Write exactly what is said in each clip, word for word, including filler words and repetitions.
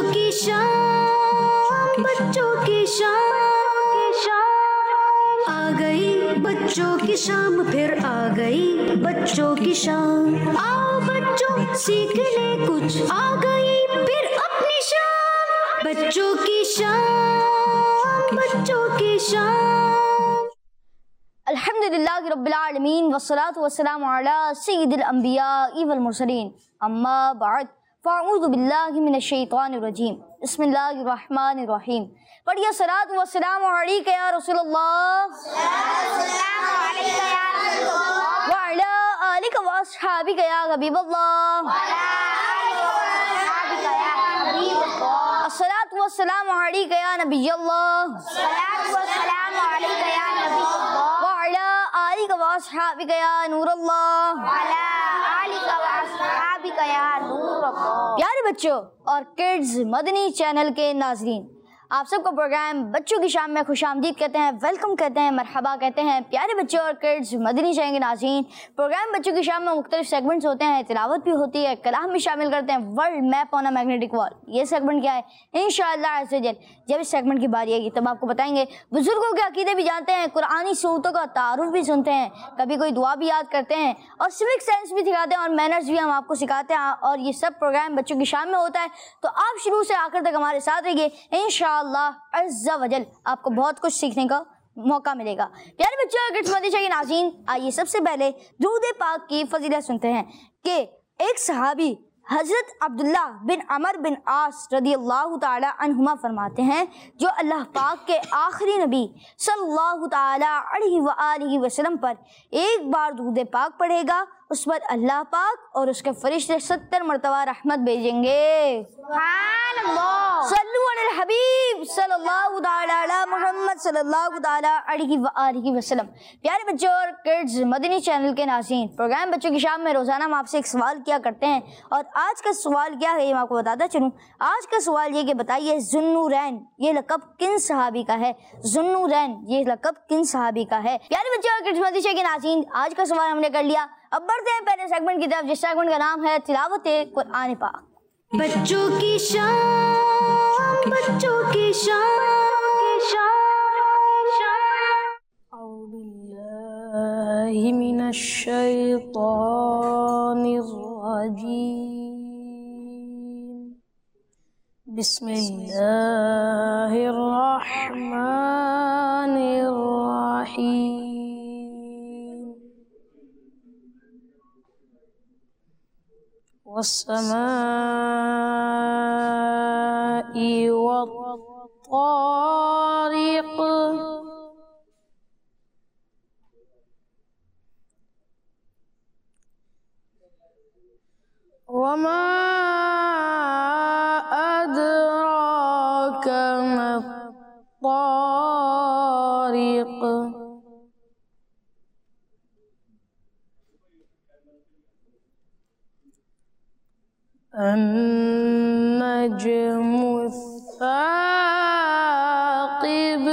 की शाम, बच्चों की शाम, आ गई बच्चों की शाम, फिर आ गई बच्चों की शाम। आओ बच्चों सीख ले कुछ, आ गई फिर अपनी शाम। बच्चों की शाम, बच्चों की शाम। अल्हम्दुलिल्लाहि रब्बिल आलमीन वस्सलातु वस्सलामु अला सय्यिदिल अंबिया वल मुरसलीन, अम्मा बाद, फ़अऊज़ु बिल्लाहि मिनश शैतानिर रजीम, बिस्मिल्लाहिर रहमानिर रहीम। पढ़िए सलात व सलाम अलैका या रसूलल्लाह, व अला आलिका व अस्हाबिका या हबीबल्लाह, अस्सलातु व सलाम अलैका या नबियल्लाह, व अला आलिका व अस्हाबिका या नूरल्लाह। प्यारे बच्चों और किड्स मदनी चैनल के नाज़रीन, आप सबको प्रोग्राम बच्चों की शाम में खुशामदीद कहते हैं, वेलकम कहते हैं, मरहबा कहते हैं। प्यारे बच्चों और किड्स मदनी चैनल के नाज़रीन, प्रोग्राम बच्चों की शाम में मुख्तलिफ सेगमेंट्स होते हैं, तिलावत भी होती है, कलाम भी शामिल करते हैं। World map on a magnetic wall, ये सेगमेंट क्या है, इंशाअल्लाह अज़्ज़ा वजल जब इस सेगमेंट की बारी आएगी तब आपको बताएंगे। बुजुर्गों के अकीदे भी जानते हैं, कुरानी सूरतों का तारुफ भी सुनते हैं, कभी कोई दुआ भी याद करते हैं, और सिविक सेंस भी सिखाते हैं, और मैनर्स भी हम आपको सिखाते हैं। और ये सब प्रोग्राम बच्चों की शाम में होता है, तो आप शुरू से आखिर तक हमारे साथ रहिए, इंशाअल्लाह अज़्ज़ा वजल आपको बहुत कुछ सीखने का मौका मिलेगा। प्यारे बच्चों और किड्स मदनी के नाज़रीन, आइए सबसे पहले दुरूद पाक की फजीलत सुनते हैं कि एक सहाबी हज़रत अब्दुल्ला बिन अमर बिन आस रदियल्लाहु ताला अन्हुमा फरमाते हैं, जो अल्लाह पाक के आखिरी नबी सल्लल्लाहु ताला अलैहि व आलिहि वसल्लम पर एक बार दुरूद पाक पढ़ेगा, उस पर अल्लाह पाक और उसके फरिश्ते सत्तर मरतबा रहमत भेजेंगे। सल्लु अलल हबीब सल्लल्लाहु ताला अला मुहम्मद सल्लल्लाहु ताला अलैहि व आलिहि वसल्लम। प्यारे बच्चों और किड्स मदनी चैनल के नाज़रीन, प्रोग्राम बच्चों की शाम में रोज़ाना हम आपसे एक सवाल किया करते हैं, और आज का सवाल क्या है ये मैं आपको बताता चलूँ। आज का सवाल ये कि बताइए ज़ुन्नूरैन ये लक़ब किन सहाबी का है। ज़ुन्नूरैन ये लक़ब किन सहाबी का है। प्यारे बच्चों और किड्स मदनी के नाज़रीन, आज का सवाल हमने कर लिया। अब बढ़ते हैं पहले सेगमेंट की तरफ, जिस सेगमेंट का नाम है तिलावत कुरान पाक। बच्चों की शाम, बच्चों की शाम, औज़ु बिल्लाहि मिनश शैतानिर रजीम, बिस्मिल्लाहिर रहमानिर रहीम। वस्समाइ वत्तारिक़, वमा अदराक मत्तारिक़, अन्नज्मु साक़िब,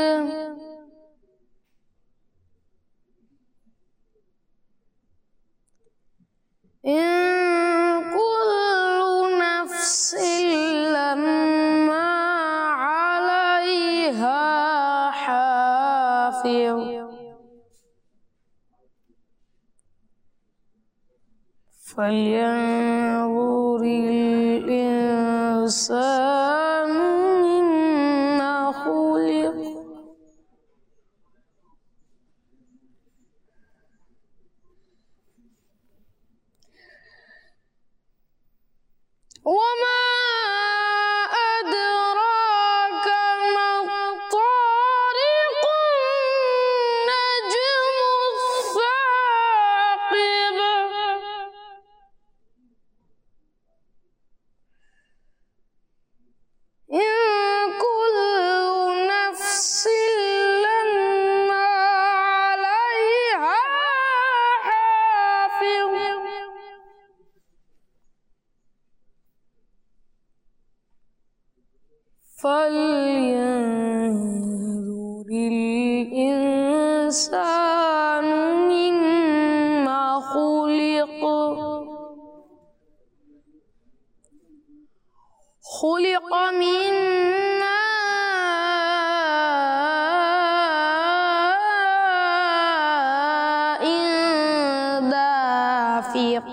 इन कुल्लु नफ्सिन लम्मा अलैहा हाफ़िज़, फल्यंज़ुरिल इंसानु मिम्मा खुलिक़, वमा अदराक मत्तारिक़, नज्मु साक़िब, इन कुल्लु नफ्सिन लम्मा अलैहा हाफ़िज़, फल्यंज़ुरिल इंसानु मिम्मा खुलिक़, खुलिक़ من ماء دافق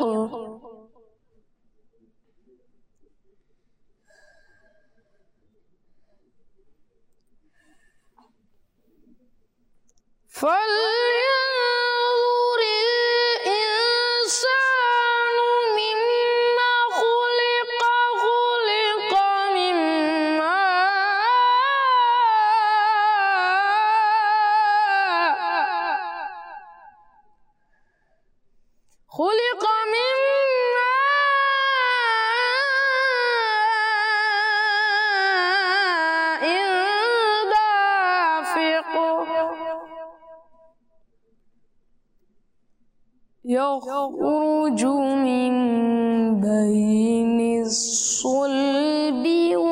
فلينظر الإنسان مما خلق خلق من ماء خلق من ماء دافق يخرج من بين الصلب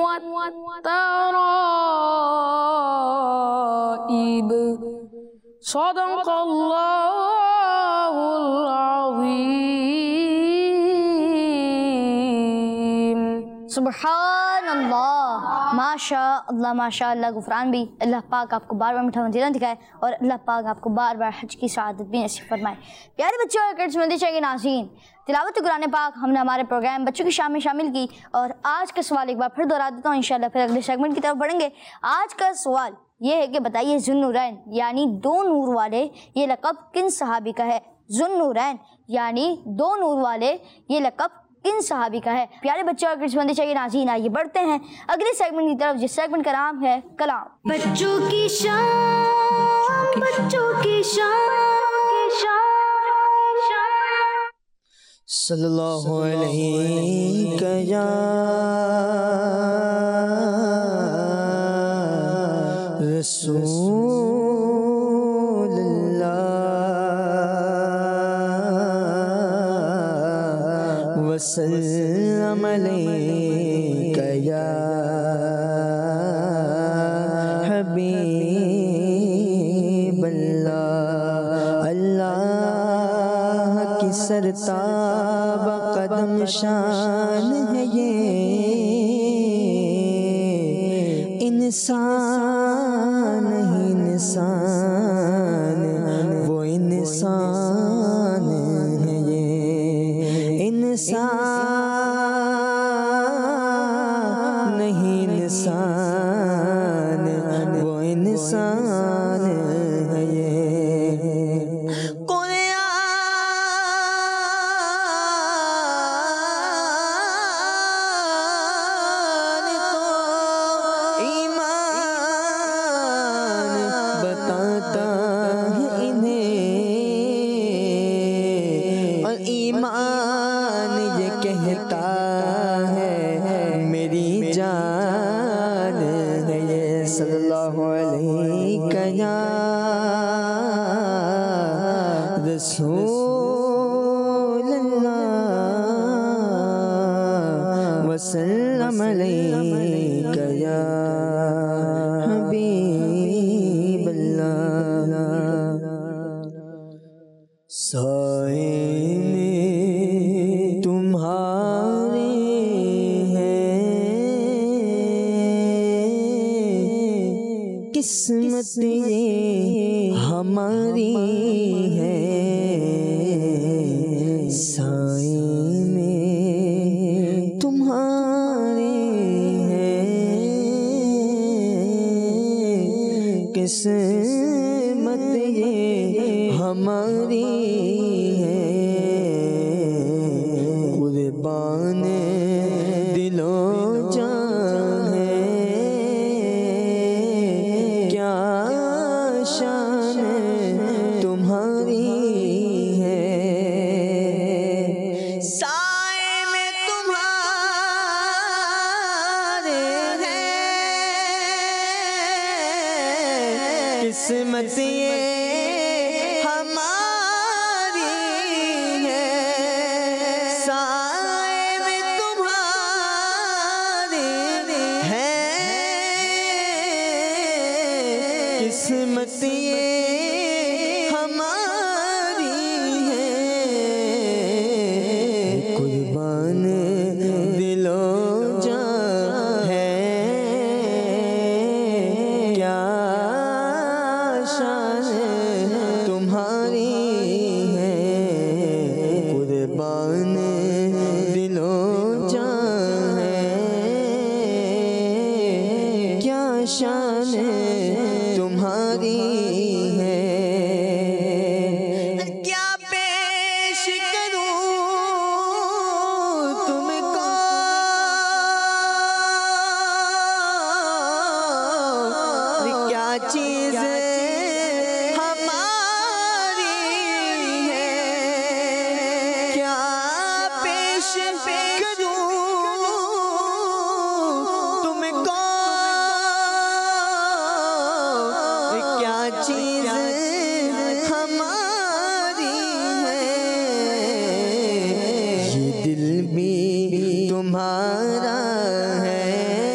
والترائب صدق الله العظيम सुबहान अल्लाह, माशा अल्लाह, माशा अल्लाह। गुफरान भी अल्लाह पाक आपको बार बार मीठा मंदिर दिखाए और अल्लाह पाक आपको बार बार हज की सआदत भी नसीब फरमाए। प्यारे बच्चों और किड्स मंदिर के नाज़रीन, तिलावत कुरान पाक हमने हमारे प्रोग्राम बच्चों की शाम में शामिल की और आज का सवाल एक बार फिर दोहरा देता हूँ, इंशाल्लाह फिर अगले सेगमेंट की तरफ बढ़ेंगे। आज का सवाल ये है कि बताइए ज़ुन्नूरैन यानी दो नूर वाले ये लक़ब किन सहाबी का है? ज़ुन्नूरैन यानी दो नूर वाले ये लक़ब किन सहाबी का है? प्यारे बच्चों और किड्स मंदिर के नाज़रीन, आइए बढ़ते हैं अगले सेगमेंट की तरफ, जिस सेगमेंट का नाम है कलाम। बच्चों की शाम, बच्चों की शाम, सल्लल्लाहु अलैहि या रसूलल्लाह वसल्लम अलैका या हबीबल्लाह। अल्लाह की सरताब कदम शान है ये, इंसान ही इंसान, वो इंसान है ये, इंसान नहीं इंसान, वो इंसान है ये। ईमान ये कहता है मेरी जान है ये, सल्लल्लाहु अलैहि या रसूलल्लाह वसल्लम अलैका या हबीबल्लाह। साए में तुम्हारे हैं, किस्मत ये हमारी है। साए में तुम्हारे हैं, किस्मत ये हमारी है। कुर्बान दिलो जान है, क्या शान तुम्हारी है। साए में तुम्हारे हैं, किस्मत ये हमारी है। साए में तुम्हारे हैं, किस्मत ये हमारी है। कुर्बान दिलो जान है, शान तुम्हारी है। क्या पेश करूं तुमको क्या चीज हमारी है। क्या पेश करूं तुमको क्या चीज हमारी है। ये दिल भी तुम्हारा है,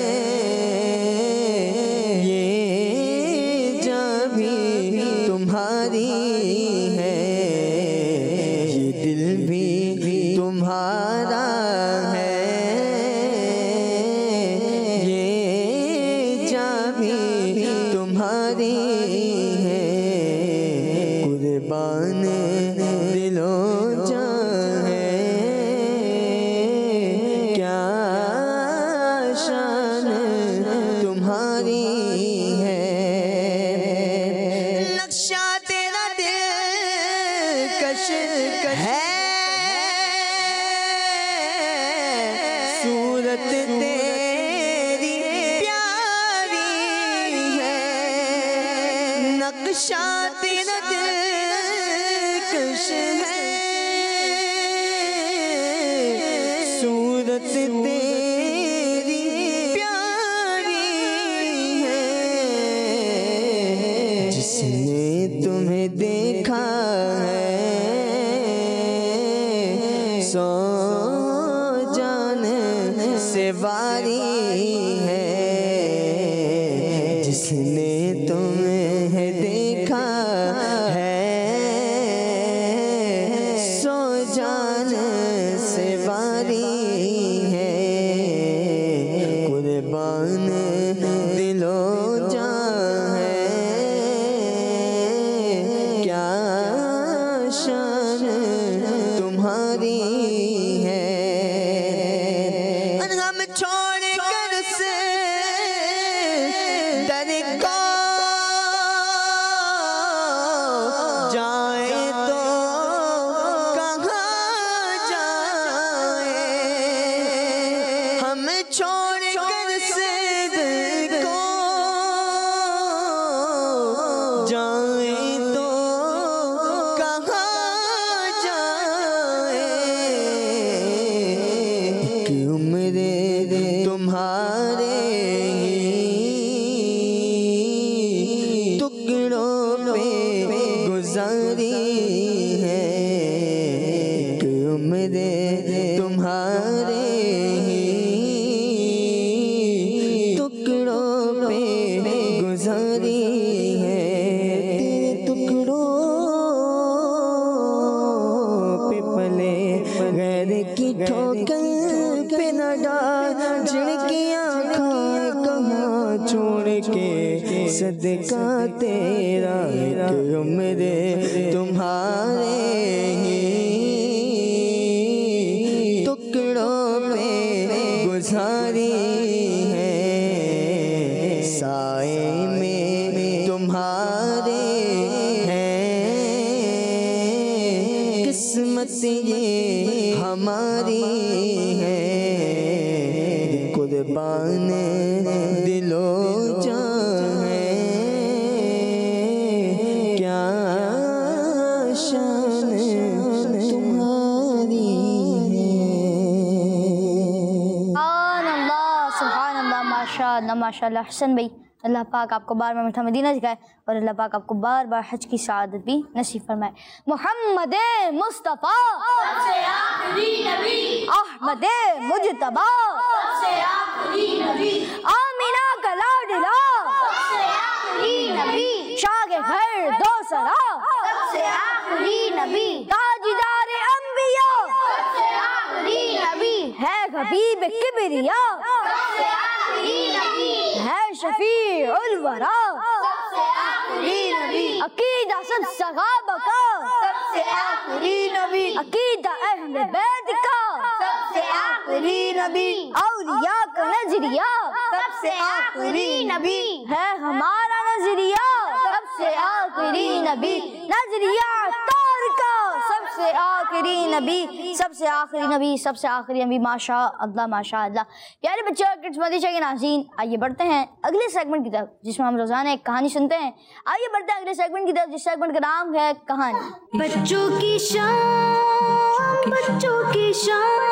ये जान भी तुम्हारी है। ये दिल भी तुम्हारा है, ये जान भी तुम्हारी है। कुर्बान दिलो जान है, क्या शान तुम्हारी है। नक्शा तेरा दिलकश है, सूरत तेरी प्यारी है। नक्शा तेरा दिलकश है, सूरत तेरी प्यारी है। जिसने तुम्हें देखा है सौ जान से वारी है। जिसने तुम्हें देखा है सौ जान से वारी है। कुर्बान दिलो जान है, क्या शान तुम्हारी है। हम छोड़ कर से दर को जाए तो कहाँ जाए। हम छोड़ कर से दर को जाए तो कहाँ जाए। एक उम्र तुम्हारे ही टुकड़ों पे गुजारी है। एक उम्र तुम्हारे ही टुकड़ों पे गुजारी है। तेरे टुकड़ों पे पले गैर की ठोकर पे न डाल। झिड़कियाँ खाए कहाँ छोड़ के सदका तेरा। एक उम्र तुम्हारे ही टुकड़ों पे गुजारी है। साए में तुम्हारे हैं, किस्मत ये हमारी है। कुर्बान दिलो जान है, क्या शान तुम्हारी है। सुभान अल्लाह, सुभान अल्लाह, माशाअल्लाह माशाअल्लाह। हसन भाई, अल्लाह पाक आपको बार बार मीठा मदीना दिखाए और अल्लाह पाक आपको बार बार हज की सआदत भी नसीब फरमाए। मोहम्मद मुस्तफ़ा सबसे आखिरी नबी, अहमद मुजतबा सबसे आखिरी नबी, आमिना का लाडला सबसे आखिरी नबी, शाह के घर दो सरा सबसे आखिरी नबी, ताजदार अंबिया सबसे आखिरी नबी, है हबीब किबरिया सबसे आखिरी नबी, है शफी उल वरा सबसे आखिरी नबी, अकीदा सब सहाबा का सबसे आखिरी नबी, अकीदा अहले बैत का सबसे आखिरी नबी, औलिया का नजरिया सबसे सबसे आखिरी नबी है हमारा नजरिया, सबसे आखिरी नबी नजरिया तौर का, सबसे आखिरी नबी, सबसे आखिरी नबी, सबसे आखिरी नबी। माशा अल्लाह माशा अल्लाह। प्यारे बच्चों और किड्स मदीशा के नाज़रीन, आइए बढ़ते हैं अगले सेगमेंट की तरफ जिसमें हम रोजाना एक कहानी सुनते हैं। आइए बढ़ते हैं अगले सेगमेंट की तरफ जिस सेगमेंट का नाम है कहानी। बच्चों की शान, बच्चों की शान।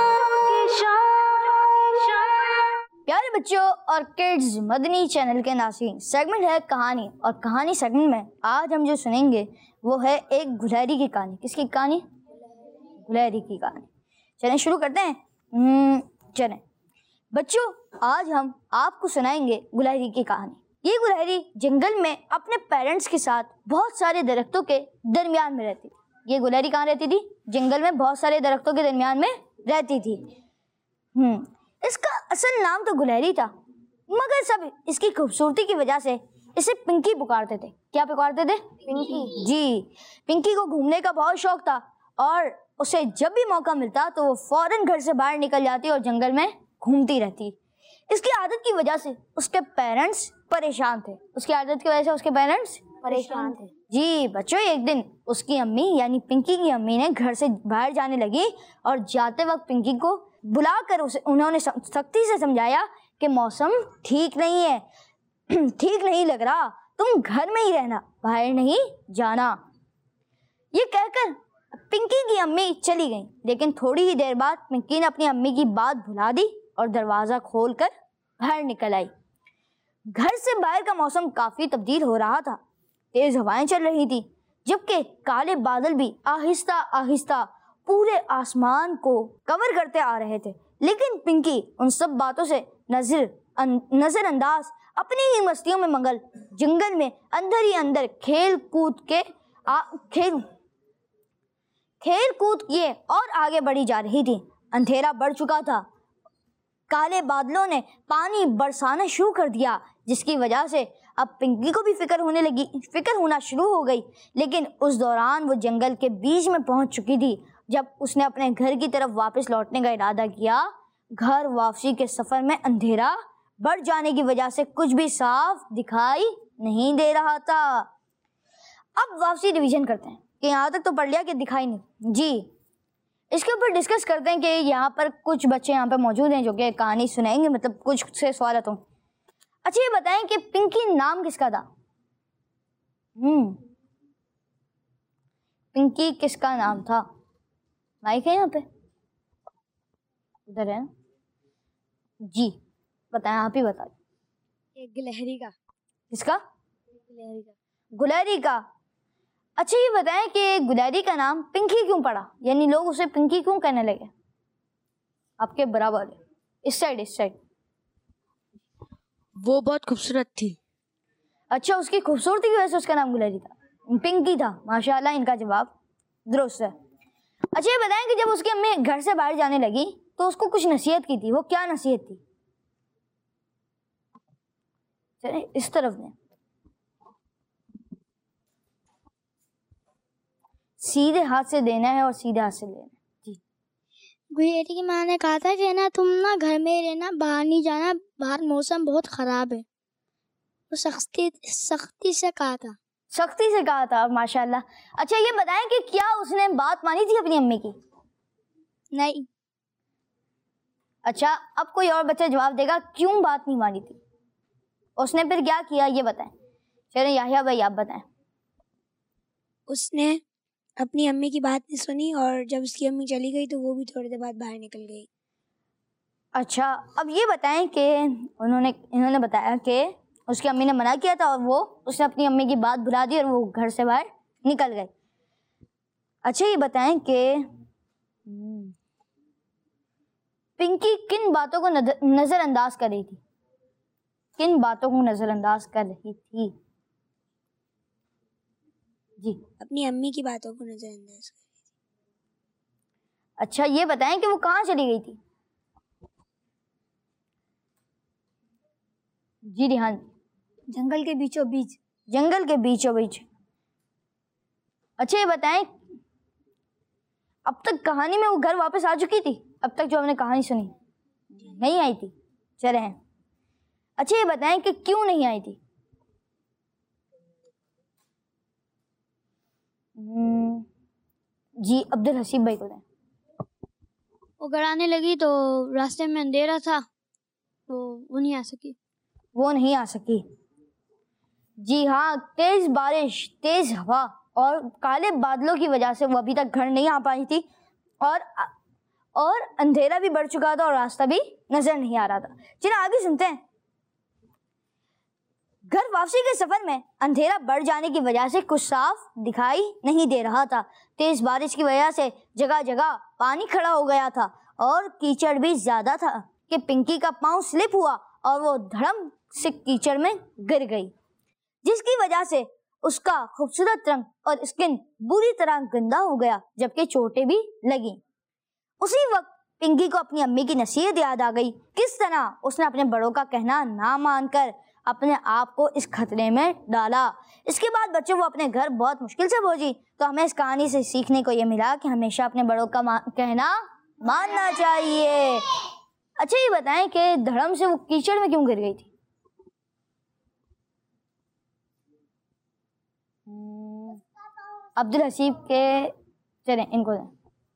प्यारे बच्चों और किड्स मदनी चैनल के नाज़रीन, सेगमेंट है कहानी, और कहानी सेगमेंट में आज हम जो सुनेंगे वो है एक गुलहरी की कहानी। किसकी कहानी? गुलहरी की कहानी। चलें शुरू करते हैं। चलें बच्चों, आज हम आपको सुनाएंगे गुलहरी की कहानी। ये गुलहरी जंगल में अपने पेरेंट्स के साथ बहुत सारे दरख्तों के दरमियान में रहती थी। ये गुलहरी कहाँ रहती थी? जंगल में बहुत सारे दरख्तों के दरमियान में रहती थी। हम्म इसका असल नाम तो गुलहरी था, मगर सब इसकी खूबसूरती की वजह से इसे पिंकी पुकारते थे। क्या पुकारते थे? पिंकी। जी, पिंकी को घूमने का बहुत शौक था और उसे जब भी मौका मिलता तो वो फौरन घर से बाहर निकल जाती और जंगल में घूमती रहती। इसकी आदत की वजह से उसके पेरेंट्स परेशान थे। उसकी आदत की वजह से उसके पेरेंट्स परेशान थे। जी बच्चों, एक दिन उसकी अम्मी यानी पिंकी की अम्मी ने घर से बाहर जाने लगी और जाते वक्त पिंकी को बुलाकर उसे उन्होंने सख्ती से समझाया कि मौसम ठीक नहीं है, ठीक नहीं लग रहा, तुम घर में ही रहना, बाहर नहीं जाना। ये कहकर पिंकी की अम्मी चली गई, लेकिन थोड़ी ही देर बाद पिंकी ने अपनी अम्मी की बात भुला दी और दरवाज़ा खोलकर बाहर निकल आई। घर से बाहर का मौसम काफ़ी तब्दील हो रहा था। तेज़ हवाएं चल रही थी, जबकि काले बादल भी आहिस्ता आहिस्ता पूरे आसमान को कवर करते आ रहे थे। लेकिन पिंकी उन सब बातों से नजर नज़रअंदाज अपनी ही मस्तियों में मंगल जंगल में अंदर ही अंदर खेल कूद के आ, खेल खेल कूद किए और आगे बढ़ी जा रही थी। अंधेरा बढ़ चुका था। काले बादलों ने पानी बरसाना शुरू कर दिया, जिसकी वजह से अब पिंकी को भी फिक्र होने लगी फिक्र होना शुरू हो गई। लेकिन उस दौरान वो जंगल के बीच में पहुंच चुकी थी। जब उसने अपने घर की तरफ वापस लौटने का इरादा किया, घर वापसी के सफ़र में अंधेरा बढ़ जाने की वजह से कुछ भी साफ दिखाई नहीं दे रहा था। अब वापसी रिवीजन करते हैं कि यहाँ तक तो पढ़ लिया कि दिखाई नहीं। जी, इसके ऊपर डिस्कस करते हैं कि यहाँ पर कुछ बच्चे यहाँ पर मौजूद हैं जो कि कहानी सुनाएंगे, मतलब कुछ से सवाल हो। अच्छा, ये बताएं कि पिंकी नाम किसका था? हम्म पिंकी किसका नाम था? माइक है यहाँ पे, उधर है। जी बताएं, आप ही बता। एक गिलहरी का। किसका? गिलहरी का। गुलहरी का। अच्छा, ये बताएं कि गुलहरी का नाम पिंकी क्यों पड़ा, यानी लोग उसे पिंकी क्यों कहने लगे? आपके बराबर है, इस साइड इस साइड। वो बहुत खूबसूरत थी। अच्छा, उसकी खूबसूरती की वजह से उसका नाम गुलहरी था, पिंकी था। माशाल्लाह, इनका जवाब दुरुस्त है। अच्छा, ये बताएं कि जब उसकी अम्मी घर से बाहर जाने लगी तो उसको कुछ नसीहत की थी। वो क्या नसीहत थी? चले इस तरफ में, सीधे हाथ से देना है और सीधे हाथ से लेना है। जी, गुलहरी की माँ ने कहा था कि ना तुम ना घर में रहना, बाहर नहीं जाना, बाहर मौसम बहुत खराब है। वो सख्ती सख्ती से कहा था। सख्ती से कहा था, माशाल्लाह। अच्छा, ये बताएं कि क्या उसने बात मानी थी अपनी अम्मी की? नहीं। अच्छा, अब कोई और बच्चा जवाब देगा क्यों बात नहीं मानी थी, उसने फिर क्या किया, ये बताएं। चलो याहिया भाई आप बताएं। उसने अपनी अम्मी की बात नहीं सुनी और जब उसकी अम्मी चली गई तो वो भी थोड़ी देर बाद बाहर निकल गई। अच्छा, अब ये बताएं कि उन्होंने इन्होंने बताया कि उसकी अम्मी ने मना किया था और वो उसने अपनी अम्मी की बात भुला दी और वो घर से बाहर निकल गए। अच्छा, ये बताएं कि पिंकी किन बातों को नज़रअंदाज कर रही थी? किन बातों को नज़रअंदाज कर रही थी? जी, अपनी अम्मी की बातों को नज़रअंदाज कर रही थी। अच्छा, ये बताएं कि वो कहाँ चली गई थी? जी रिहान। जंगल के बीचों बीच। जंगल के बीचों बीच। अच्छा, ये बताएं अब तक कहानी में वो घर वापस आ चुकी थी? अब तक जो हमने कहानी सुनी नहीं आई थी। चले हैं। अच्छा ये बताएं कि क्यों नहीं आई थी? जी अब्दुल हसीब भाई को दें। वो घर आने लगी तो रास्ते में अंधेरा था तो वो नहीं आ सकी। वो नहीं आ सकी। जी हाँ, तेज बारिश, तेज हवा और काले बादलों की वजह से वो अभी तक घर नहीं आ पाई थी और और अंधेरा भी बढ़ चुका था और रास्ता भी नजर नहीं आ रहा था। चलिए आगे सुनते हैं। घर वापसी के सफर में अंधेरा बढ़ जाने की वजह से कुछ साफ दिखाई नहीं दे रहा था। तेज बारिश की वजह से जगह जगह पानी खड़ा हो गया था और कीचड़ भी ज्यादा था कि पिंकी का पांव स्लिप हुआ और वो धड़म से कीचड़ में गिर गई, जिसकी वजह से उसका खूबसूरत रंग और स्किन बुरी तरह गंदा हो गया, जबकि चोटें भी लगी। उसी वक्त पिंकी को अपनी अम्मी की नसीहत याद आ गई। किस तरह उसने अपने बड़ों का कहना ना मानकर अपने आप को इस खतरे में डाला। इसके बाद बच्चों वो अपने घर बहुत मुश्किल से पहुंची। तो हमें इस कहानी से सीखने को ये मिला कि हमेशा अपने बड़ों का मा, कहना मानना चाहिए। अच्छा ये बताएं कि धड़म से वो कीचड़ में क्यों गिर गई थी? अब्दुल हसीब के चलें इनको दें।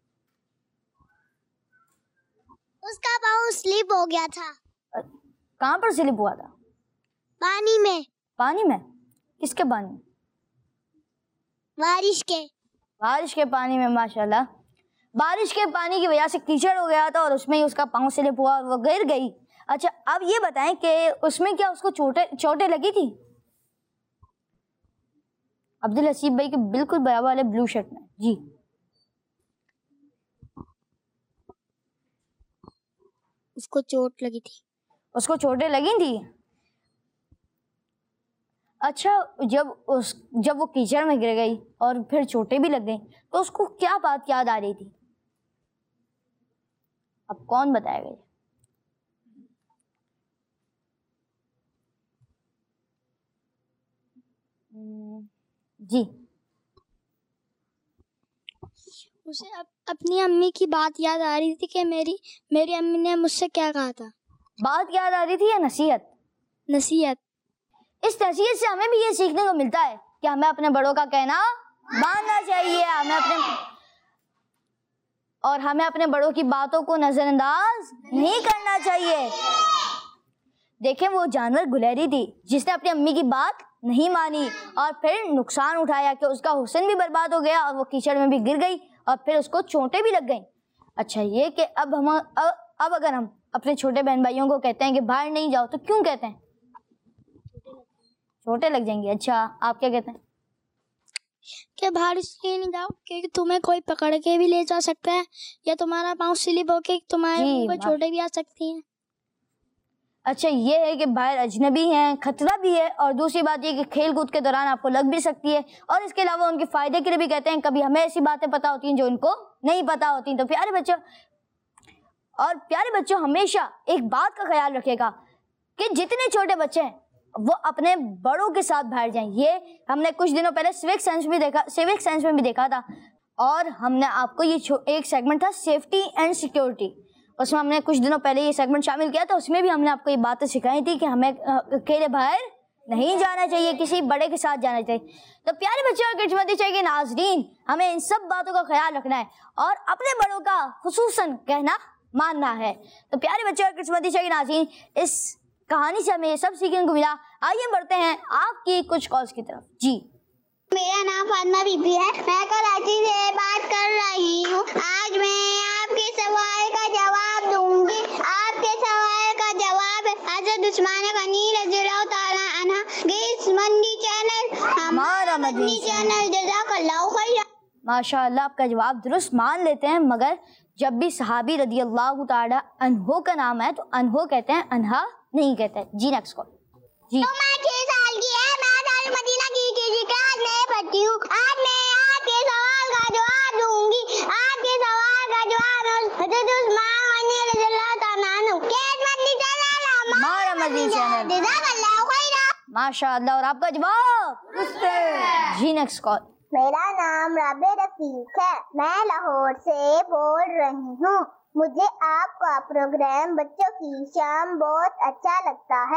उसका पाँव स्लिप हो गया था। कहाँ पर स्लिप हुआ था? पानी में। पानी में? किसके पानी में? बारिश के। बारिश के पानी में। माशाल्लाह। बारिश के पानी की वजह से कीचड़ हो गया था और उसमें ही उसका पाँव स्लिप हुआ और वो गिर गई। अच्छा अब ये बताएं कि उसमें क्या उसको चोटें चोटें लगी थी? अब्दुल हसीब भाई के बिल्कुल बराबर वाले ब्लू शर्ट में। जी उसको चोट लगी थी। उसको चोटें लगी थी। अच्छा जब उस जब वो कीचड़ में गिर गई और फिर चोटें भी लग गई तो उसको क्या बात याद आ रही थी? अब कौन बताएगा? जी उसे अप, अपनी अम्मी की बात याद आ रही थी कि मेरी मेरी अम्मी ने मुझसे क्या कहा था। बात याद आ रही थी या नसीहत? नसीहत। इस नसीहत से हमें भी ये सीखने को मिलता है कि हमें अपने बड़ों का कहना मानना चाहिए। हमें अपने और हमें अपने बड़ों की बातों को नजरअंदाज नहीं करना चाहिए। देखें वो जानवर गुलहरी थी जिसने अपनी अम्मी की बात नहीं मानी और फिर नुकसान उठाया कि उसका हुस्न भी बर्बाद हो गया और वो कीचड़ में भी गिर गई और फिर उसको चोटें भी लग गई। अच्छा ये कि अब हम अब, अब अगर हम अपने छोटे बहन भाइयों को कहते हैं कि बाहर नहीं जाओ तो क्यों कहते हैं? चोटें लग जाएंगी। अच्छा आप क्या कहते हैं? कि बाहर इसलिए नहीं जाओ क्योंकि तुम्हें कोई पकड़ के भी ले जा सकता है या तुम्हारा पाँव स्लिप होके तुम्हारे मुंह पे चोटें भी आ सकती हैं। अच्छा ये है कि बाहर अजनबी हैं, खतरा भी है और दूसरी बात ये कि खेल कूद के दौरान आपको लग भी सकती है और इसके अलावा उनके फायदे के लिए भी कहते हैं। कभी हमें ऐसी बातें पता होती हैं जो उनको नहीं पता होती। तो प्यारे बच्चों और प्यारे बच्चों हमेशा एक बात का ख्याल रखिएगा कि जितने छोटे बच्चे हैं वो अपने बड़ों के साथ बाहर जाएं। ये हमने कुछ दिनों पहले सिविक साइंस में देखा सिविक साइंस में भी देखा था और हमने आपको ये एक सेगमेंट था सेफ्टी एंड सिक्योरिटी, उसमें हमने कुछ दिनों पहले ये सेगमेंट शामिल किया था। उसमें भी हमने आपको ये बातें सिखाई थी कि हमें अकेले बाहर नहीं जाना चाहिए, किसी बड़े के साथ जाना चाहिए। तो प्यारे बच्चों और किस्मती चाहिए नाजरीन, हमें इन सब बातों का ख्याल रखना है और अपने बड़ों का खुसूसन कहना मानना है। तो प्यारे बच्चों और किस्मती चाहिए नाजरीन, इस कहानी से हमें ये सब सीखने को मिला। आइए बढ़ते हैं आपकी कुछ कॉल्स की तरफ। जी मेरा नाम फातिमा बीबी है, मैं कराची से बात कर रही हूँ। आज मैं आपके सवाल का जवाब दूंगी। आपके सवाल का जवाब हज़रत उस्मान गनी रज़ियल्लाहु ताला अन्हा के इस मदनी चैनल हमारा मदनी चैनल जज़ाकल्लाहु खैर। माशाअल्लाह आपका जवाब दुरुस्त मान लेते हैं, मगर जब भी सहाबी रज़ियल्लाहु ताला अन्हो का नाम है तो अन्हो कहते हैं, अन्हा नहीं कहते हैं। जी नेक्स्ट कॉल। जी तो मैं छह साल की है, मैं दारुल मदीना की केजी क्लास में पढ़ती हूँ। आज मैं आपके सवाल का जवाब दूंगी। आपके सवाल का जवाब हज़रत उस्मान गनी रज़ियल्लाहु ताला अन्हु के मदनी चैनल हमारा मदनी चैनल जज़ाकल्लाहु खैर। माशाअल्लाह। और आपका जवाब। जी नेक्स्ट कॉल। मेरा नाम राबे रफीक है, मैं लाहौर से बोल रही हूँ। मुझे आपका प्रोग्राम बच्चों की शाम बहुत अच्छा लगता है।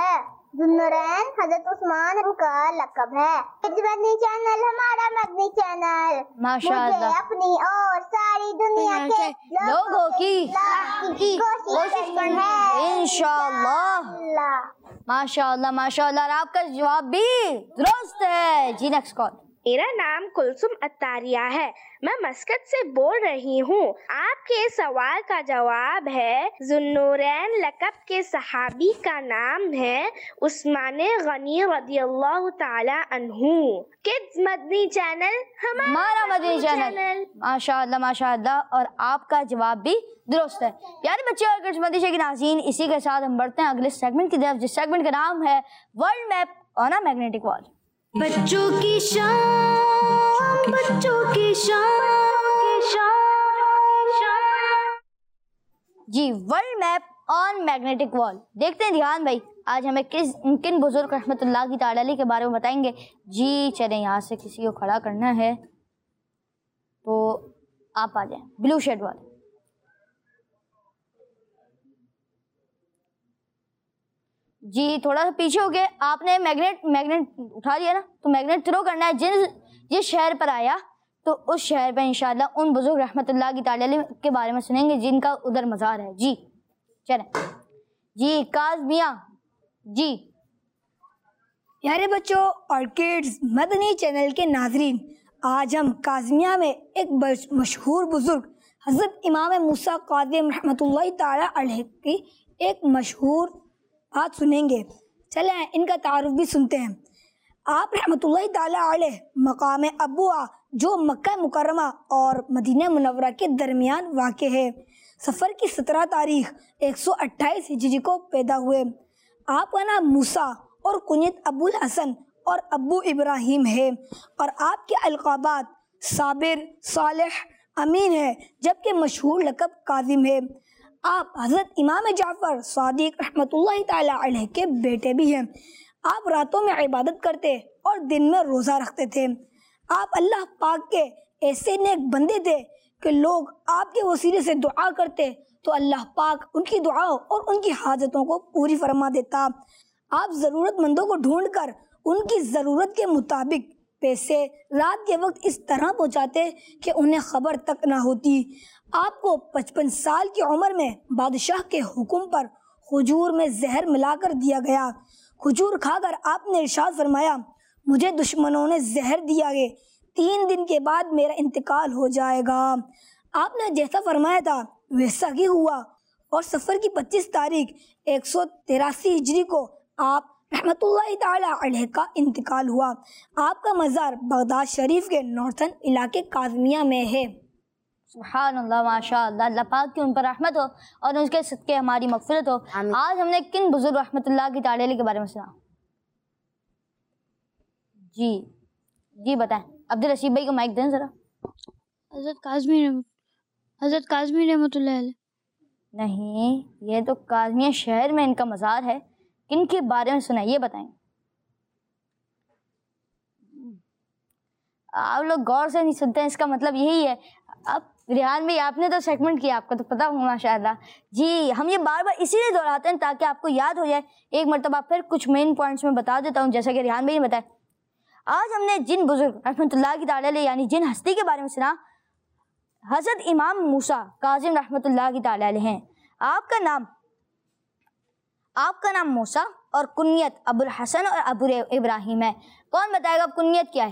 ज़ुन्नुरैन हजरत उस्मान का लक़ब है। मदनी चैनल हमारा मदनी चैनल माशाअल्लाह। मुझे अपनी और सारी दुनिया के लोगों की की कोशिश करनी है इंशाअल्लाह। माशाअल्लाह माशाअल्लाह। और आपका जवाब भी दुरुस्त है। जी नेक्स्ट कॉल। मेरा नाम कुलसुम अत्तारिया है, मैं मस्कत से बोल रही हूँ। आपके सवाल का जवाब है ज़ुन्नुरैन लक़ब के सहाबी का नाम है उस्मान गनी रदियल्लाहु ताला अन्हु। किड्स मदनी चैनल हमारा मदनी चैनल। माशाअल्लाह माशाअल्लाह। और आपका जवाब भी दुरुस्त है। प्यारे बच्चे और किड्स मदनी के नाज़रीन, इसी के साथ हम बढ़ते हैं अगले सेगमेंट की तरफ, जिस सेगमेंट का नाम है world map on a magnetic wall. बच्चों की शाम, बच्चों की शाम, जी world map on magnetic wall. देखते हैं ध्यान भाई, आज हमें किस किन बुजुर्ग रहमतुल्लाह की ताला अलैह के बारे में बताएंगे। जी चलें, यहाँ से किसी को खड़ा करना है तो आप आ जाएं, ब्लू शर्ट वाले। जी थोड़ा सा पीछे हो गए। आपने मैग्नेट मैग्नेट उठा लिया ना, तो मैग्नेट थ्रो करना है। जिन जिस शहर पर आया तो उस शहर पर इंशाल्लाह उन बुजुर्ग रहमतुल्लाह की ताला अलैह के बारे में सुनेंगे जिनका उधर मज़ार है। जी चलें। जी काज़मिया। जी प्यारे बच्चों और किड्स मदनी चैनल के नाजरीन, आज हम काज़मिया में एक मशहूर बुजुर्ग हज़रत इमाम मूसा काज़िम रहमतुल्लाह ताला अलैह की एक मशहूर बात सुनेंगे। चलें इनका तारुफ भी सुनते हैं। आप रहमतुल्लाह ताला अलैह मकाम अबुआ जो मक्का मुकर्रमा और मदीना मुनव्वरा के दरमियान वाक़ है। सफ़र की सत्रह तारीख एक सौ अट्ठाईस हिजरी को पैदा हुए। आपका नाम मूसा और कुनियत अबुल हसन और अबू इब्राहिम है और आपके अलक़ाबात साबिर, सालिह, अमीन है, जबकि मशहूर लक़ब काज़िम है। आप हज़रत इमाम जाफ़र सादिक रहमतुल्लाह ताला अलैह के बेटे भी हैं। आप रातों में इबादत करते और दिन में रोज़ा रखते थे। आप अल्लाह पाक के ऐसे नेक बंदे थे कि लोग आपके वसीले से दुआ करते तो अल्लाह पाक उनकी दुआओं और उनकी हाजतों को पूरी फरमा देता। आप ज़रूरतमंदों को ढूंढकर उनकी ज़रूरत के मुताबिक पैसे रात के वक्त इस तरह पहुंचाते कि उन्हें खबर तक ना होती। आपको पचपन साल की उम्र में बादशाह के हुक्म पर खजूर में जहर मिलाकर दिया गया। खजूर खाकर आपने इरशाद फरमाया, मुझे दुश्मनों ने जहर दिया है, तीन दिन के बाद मेरा इंतकाल हो जाएगा। आपने जैसा फरमाया था वैसा ही हुआ और सफ़र की पच्चीस तारीख एक सौ तिरासी हिजरी को आप रहमतुल्लाह ताला अलैह का इंतकाल हुआ। आपका मज़ार बगदाद शरीफ के नॉर्थन इलाके काज़मिया में है। सुभानअल्लाह माशाअल्लाह। अल्लाह पाक की उन पर रहमत हो और उसके सदके हमारी मग़फ़िरत हो। आज हमने किन बुजुर्ग रहमतुल्लाह की ताला अलैह के बारे में सुना? जी जी बताएं। अब्दुल रशीद भाई को माइक दें ज़रा। हज़रत काज़मी हज़रत काज़मी रहमतुल्लाह अलैह। नहीं, ये तो काज़मिया शहर में इनका मज़ार है। किन के बारे में सुना ये बताएं। आप लोग गौर से नहीं सुनते हैं, इसका मतलब यही है। अब रिहान भाई आपने तो सेगमेंट किया, आपको तो पता होगा माशाअल्लाह। जी हम ये बार बार इसीलिए दोहराते हैं ताकि आपको याद हो जाए। एक मरतबा फिर कुछ मेन पॉइंट्स में बता देता हूँ, जैसा कि रिहान भाई ने बताया। आज हमने जिन बुजुर्ग रहमतुल्लाह की ताला अलैह यानी जिन हस्ती के बारे में सुना, हज़रत इमाम मूसा काज़िम रहमतुल्लाह की ताला अलैह हैं। आपका नाम आपका नाम मूसा और कुनियत अबुल हसन और अबू इब्राहिम है। कौन बताएगा अब कुनियत क्या है?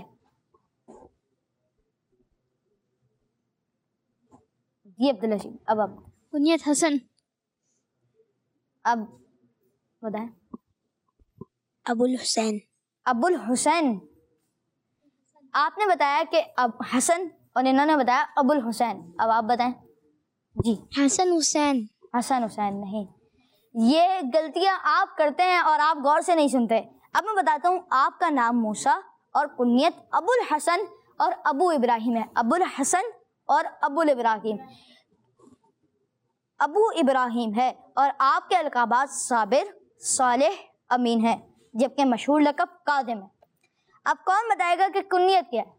जी अब्दुल रशीद। अब अब कुनियत हसन। अब बताएं। अबुल हुसैन। अबुल हुसैन। आपने बताया कि अब हसन और इन्होंने बताया अबुल हुसैन। अब आप बताएं। जी हसन हुसैन। हसन हुसैन नहीं, ये गलतियां आप करते हैं और आप गौर से नहीं सुनते। अब मैं बताता हूँ। आपका नाम मूसा और कुनियत अबुल हसन और अबू इब्राहिम है। अबुल हसन और अबुल इब्राहिम अबू इब्राहिम है और आपके अलकाबात साबिर, सालिह, अमीन है, जबकि मशहूर लक़ब काज़िम है। अब कौन बताएगा कि कुनियत क्या है?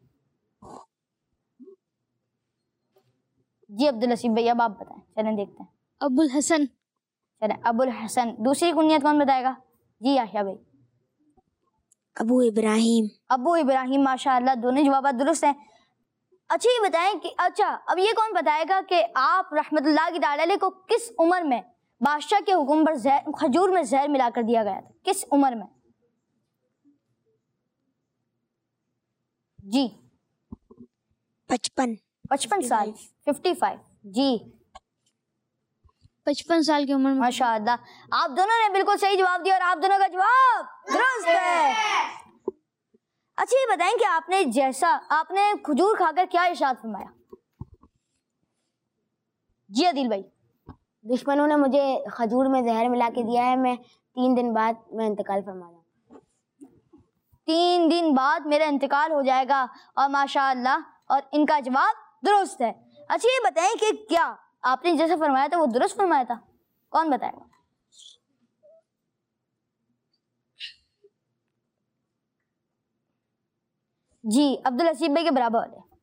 जी अब्दुल रशीद भैया अब आप बताएं। चलें देखते हैं। अबुल हसन। चलें अबुल हसन। दूसरी कुनियत कौन बताएगा? जी आशा भाई। अबू इब्राहिम। अबू इब्राहिम, माशाअल्लाह, दोनों जवाब दुरुस्त हैं। अच्छा ये बताएं कि अच्छा अब ये कौन बताएगा कि आप रहमतुल्लाह की ताला को किस उम्र में बादशाह के हुक्म पर जहर खजूर में जहर मिलाकर दिया गया था, किस उम्र में? जी पचपन। पचपन साल, फिफ्टी फाइव। जी पचपन साल की उम्र में। माशाअल्लाह, आप दोनों ने बिल्कुल सही जवाब दिया और आप दोनों का जवाब दुरुस्त है। अच्छा ये बताएं कि आपने जैसा आपने खजूर खाकर क्या इरशाद फरमाया? जी आदिल भाई। दुश्मनों ने मुझे खजूर में जहर मिला के दिया है, मैं तीन दिन बाद मैं इंतकाल फरमाया। तीन दिन बाद मेरा इंतकाल हो जाएगा, और माशाअल्लाह, और इनका जवाब दुरुस्त है। अच्छा ये बताएं कि क्या आपने जैसा फरमाया था वो दुरुस्त फरमाया था? कौन बताएगा? जी अब्दुल हसीब भाई के बराबर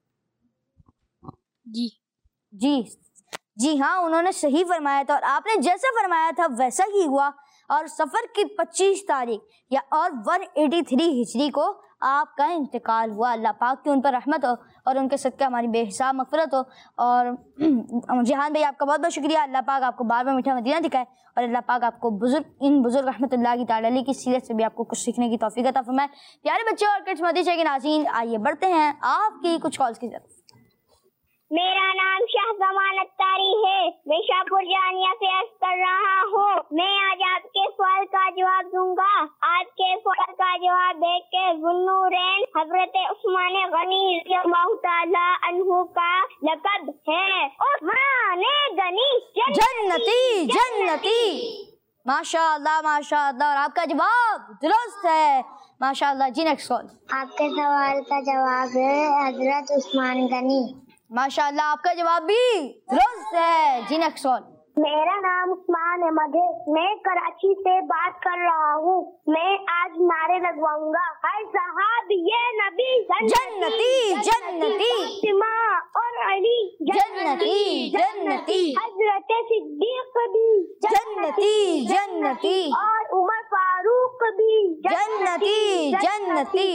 है। जी जी जी हाँ, उन्होंने सही फरमाया था और आपने जैसा फरमाया था वैसा ही हुआ। और सफ़र की पच्चीस तारीख या और एक सौ तिरासी हिजरी को आपका इंतकाल हुआ। अल्लाह पाक की उन पर रहमत हो और उनके सदक़े हमारी बेहिसाब मग़फ़िरत हो। और जहान भाई आपका बहुत बहुत शुक्रिया। अल्लाह पाक आपको बार बार मीठा मदीना दिखाए और अल्लाह पाक आपको बुजुर्ग इन बुजुर्ग रहमतुल्लाह की ताला की सीरत से भी आपको कुछ सीखने की तौफीक अता फरमाए। प्यारे बच्चों और किड्स मदरसे के नाज़रीन, आइए बढ़ते हैं आपकी कुछ कॉल्स की तरफ। मेरा नाम शाहजमान अत्तारी है, मैं शाहपुर जानिया से अर्ज कर रहा हूँ। मैं आज आपके सवाल का जवाब दूंगा। आपके सवाल का जवाब देख के ज़ुन्नूरैन हज़रत उस्मान गनी रज़ियल्लाहु ताला अन्हु का लक़ब है उस्मान गनी जन्नती जन्नती। माशाअल्लाह माशाअल्लाह, और आपका जवाब दुरुस्त है माशाअल्लाह। जी नेक्स्ट कॉल। आपके सवाल का जवाब है हज़रत उस्मान गनी। माशाअल्लाह, आपका जवाब भी दुरुस्त है। जी नेक्स्ट कॉल। मेरा नाम उस्मान अहमद है, मैं कराची से बात कर रहा हूँ। मैं आज नारे लगवाऊंगा, हर सहाबी ये नबी जन्नती जन्नती, फातिमा और अली जन्नती जन्नती, हजरत सिद्दीक भी जन्नती जन्नती, और उमर फारूक भी जन्नती जन्नती।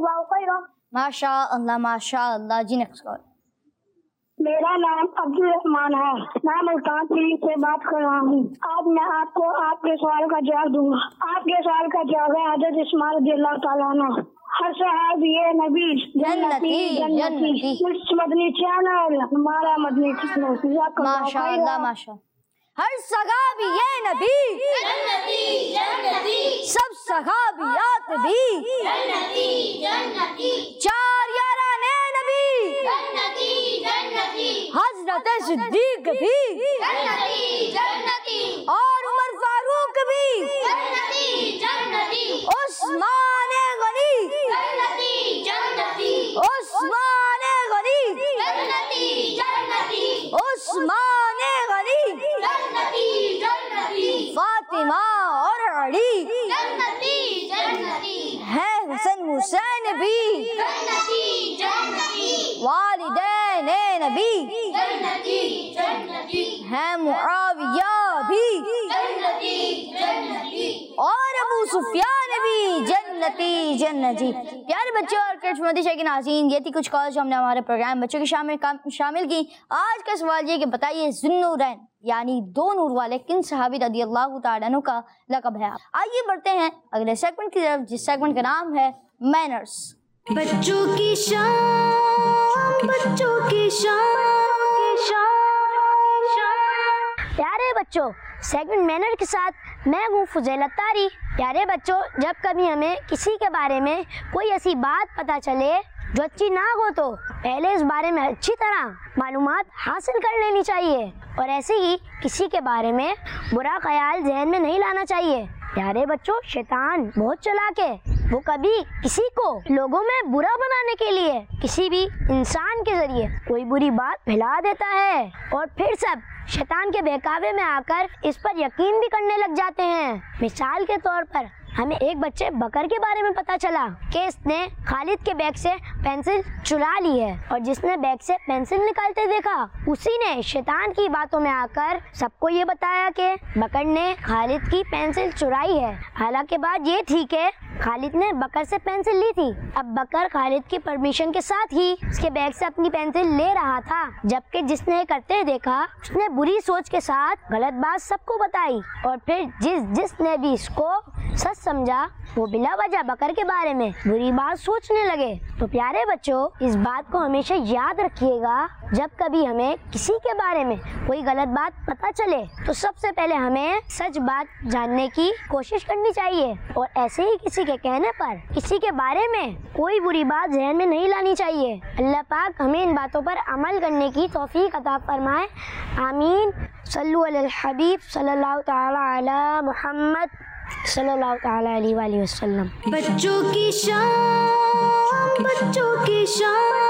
माशाअल्लाह माशाअल्लाह। जी नेक्स्ट कॉल। मेरा नाम अब्दुल रहमान है, मैं मुल्तान से बात कर रहा हूँ। आज मैं आपको आपके सवाल का जवाब दूंगा। आपके सवाल का जवाब है हज़रत इस्माइल रज़ियल्लाहु ताला अन्हु। हर सहाबी ये नबी जन्नती जन्नती। मदनी चैनल हमारा मदनी चैनल। माशाअल्लाह माशाअल्लाह। हर सहाबी ये नबी जन्नती जन्नती, सब सहाबियात भी जन्नती जन्नती, चार याराने नबी जन्नती जन्नती, हजरत सिद्दीक भी जन्नती जन्नती, और उमर फारूक भी जन्नती जन्नती, उस्मान गनी जन्नती जन्नती, उस्मान गनी जन्नती जन्नती, उस्मान गनी जन्नती जन्नती, फातिमा और अली जन्नती जन्नती, है हुसैन हुसैन भी जन्नती जन्नती, वालिदैन नबी जन्नती जन्नती, है मुआविया भी जन्नती जन्नती, और अबू सुफियान भी जन्नती जन्नती। प्यारे बच्चों और किड्स मदरसे के नाज़रीन, ये थी कुछ कॉल जो हमने हमारे प्रोग्राम बच्चों की शामिल शामिल की। आज का सवाल ये कि बताइए ज़ुन्नूरैन यानी दो नूर वाले किन सहाबी रज़ियल्लाहु ताला अन्हु का लक़ब है? आइए बढ़ते हैं अगले सेगमेंट की तरफ, जिस सेगमेंट का नाम है मैनर्स। बच्चों की शान, बच्चों की शान। प्यारे बच्चों, सेगमेंट मैनर के साथ मैं हूँ फुज़ैल अत्तारी। प्यारे बच्चों, जब कभी हमें किसी के बारे में कोई ऐसी बात पता चले जो अच्छी ना हो तो पहले इस बारे में अच्छी तरह मालूमात हासिल कर लेनी चाहिए, और ऐसे ही किसी के बारे में बुरा ख्याल जहन में नहीं लाना चाहिए। प्यारे बच्चों, शैतान बहुत चालाक है, वो कभी किसी को लोगों में बुरा बनाने के लिए किसी भी इंसान के जरिए कोई बुरी बात फैला देता है, और फिर सब शैतान के बहकावे में आकर इस पर यकीन भी करने लग जाते हैं। मिसाल के तौर पर हमें एक बच्चे बकर के बारे में पता चला कि इसने खालिद के बैग से पेंसिल चुरा ली है और जिसने बैग से पेंसिल निकालते देखा उसी ने शैतान की बातों में आकर सबको ये बताया कि बकर ने खालिद की पेंसिल चुराई है। हालांकि बात ये थी कि खालिद ने बकर से पेंसिल ली थी। अब बकर खालिद की परमिशन के साथ ही उसके बैग से अपनी पेंसिल ले रहा था, जबकि जिसने करते देखा उसने बुरी सोच के साथ गलत बात सबको बताई और फिर जिस जिसने भी इसको सच समझा वो बिला वजह बकर के बारे में बुरी बात सोचने लगे। तो प्यारे बच्चों, इस बात को हमेशा याद रखिएगा, जब कभी हमें किसी के बारे में कोई गलत बात पता चले तो सबसे पहले हमें सच बात जानने की कोशिश करनी चाहिए और ऐसे ही किसी के कहने पर किसी के बारे में कोई बुरी बात ज़हन में नहीं लानी चाहिए। अल्लाह पाक हमें इन बातों पर अमल करने की तौफीक अता फरमाए। आमीन। सल्लु अलल हबीब सल्लल्लाहु तआला अला मुहम्मद सल्लल्लाहु तआला अलैहि वसल्लम। बच्चों की शान, बच्चों की शान।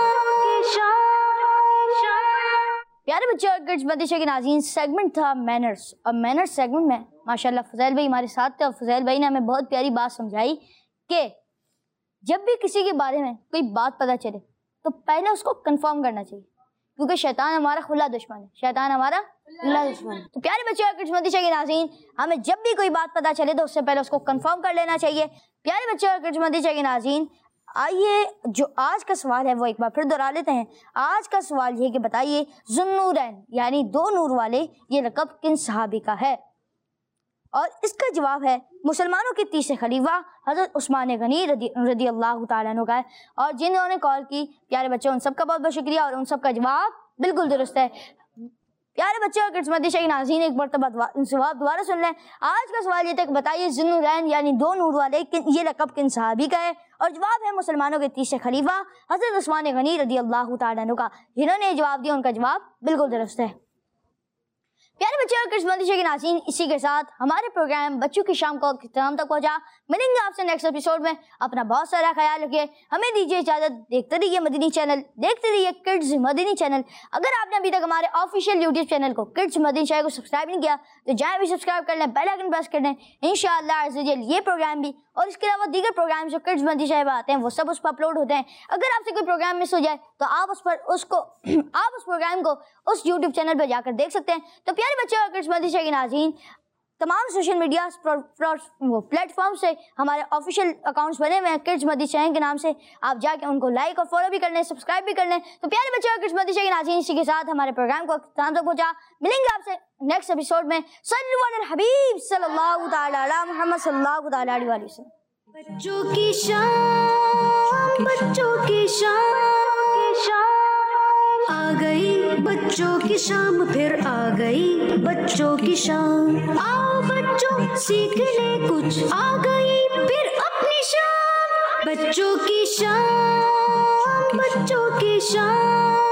प्यारे बच्चों और किड्स मदरसे के नाज़रीन, सेगमेंट था मैनर्स और मैनर्स सेगमेंट में माशाल्लाह फजैल भाई हमारे साथ थे और फजैल भाई ने हमें बहुत प्यारी बात समझाई कि जब भी किसी के बारे में कोई बात पता चले तो पहले उसको कंफर्म करना चाहिए, क्योंकि शैतान हमारा खुला दुश्मन है। शैतान हमारा खुला दुश्मन है। तो प्यारे बच्चों और किड्स मदरसे के नाज़रीन, हमें जब भी कोई बात पता चले तो उससे पहले उसको कंफर्म कर लेना चाहिए। प्यारे बच्चों और किड्स मदरसे के नाज़रीन, आइए जो आज का सवाल है वो एक बार फिर दोहरा लेते हैं। आज का सवाल ये कि बताइए ज़ुन्नूरैन यानी दो नूर वाले ये लक़ब किन सहाबी का है? और इसका जवाब है मुसलमानों के तीसरे खलीफा हज़रत उस्मान गनी रदी रदी अल्लाह तआला अन्हु का है। और जिन्होंने कॉल की प्यारे बच्चों उन सबका बहुत बहुत शुक्रिया और उन सबका जवाब बिल्कुल दुरुस्त है। प्यारे बच्चों और किड्स मदरसे के नाज़रीन, एक मरतबा जवाब दोबारा सुन लें। आज का सवाल ये था कि बताइए ज़ुन्नूरैन यानी दो नूर वाले ये लक़ब किन सहाबी का है? और जवाब है मुसलमानों के तीसरे खलीफा हज़रत उस्मान गनी रदी अल्लाह तआला अन्हु का। जिन्होंने जवाब दिया उनका जवाब बिल्कुल दुरुस्त है। प्यारे बच्चों और किड्स मदरसे के नाज़रीन, इसी के साथ हमारे प्रोग्राम बच्चों की शाम को इख्तिताम तक पहुंचा। मिलेंगे आपसे नेक्स्ट एपिसोड में। अपना बहुत सारा ख्याल रखिए। हमें दीजिए इजाज़त। देखते रहिए मदनी चैनल, देखते रहिए किड्स मदनी चैनल। अगर आपने अभी तक हमारे ऑफिशियल यूट्यूब चैनल को किड्स मदनी चैनल को सब्सक्राइब नहीं किया तो जाए भी सब्सक्राइब कर लें, बेल आइकन प्रेस कर लें। इंशाअल्लाह ये प्रोग्राम भी और इसके अलावा दीगर प्रोग्राम जो किड्स मदनी चैनल पर आते हैं वो सब उस पर अपलोड होते हैं। अगर आपसे कोई प्रोग्राम मिस हो जाए तो आप उस पर उसको आप उस प्रोग्राम को उस यूट्यूब चैनल पर जाकर देख सकते हैं। तो प्यारे बच्चों और किड्स मदरसे के नाज़रीन, तमाम सोशल मीडिया प्लेटफॉर्म से हमारे ऑफिशियल अकाउंट्स बने हुए हैं किड्स मदरसे चैनल के नाम से। आप जाके उनको लाइक और फॉलो भी कर लें, सब्सक्राइब भी कर लें। तो प्यारे बच्चों और किड्स मदरसे के नाज़रीन, इसी के साथ हमारे प्रोग्राम को इख्तिताम तक पहुंचा। मिलेंगे आपसे नेक्स्ट एपिसोड में। सल्लल्लाहु अलैहि हबीब सल्लल्लाहु तआला अला मुहम्मद सल्लल्लाहु तआला अलैहि वसल्लम। बच्चों की शान, बच्चों की शान आ गई, बच्चों की शाम फिर आ गई, बच्चों की शाम। आओ बच्चों सीख ले कुछ, आ गई फिर अपनी शाम। बच्चों की शाम, बच्चों की शाम।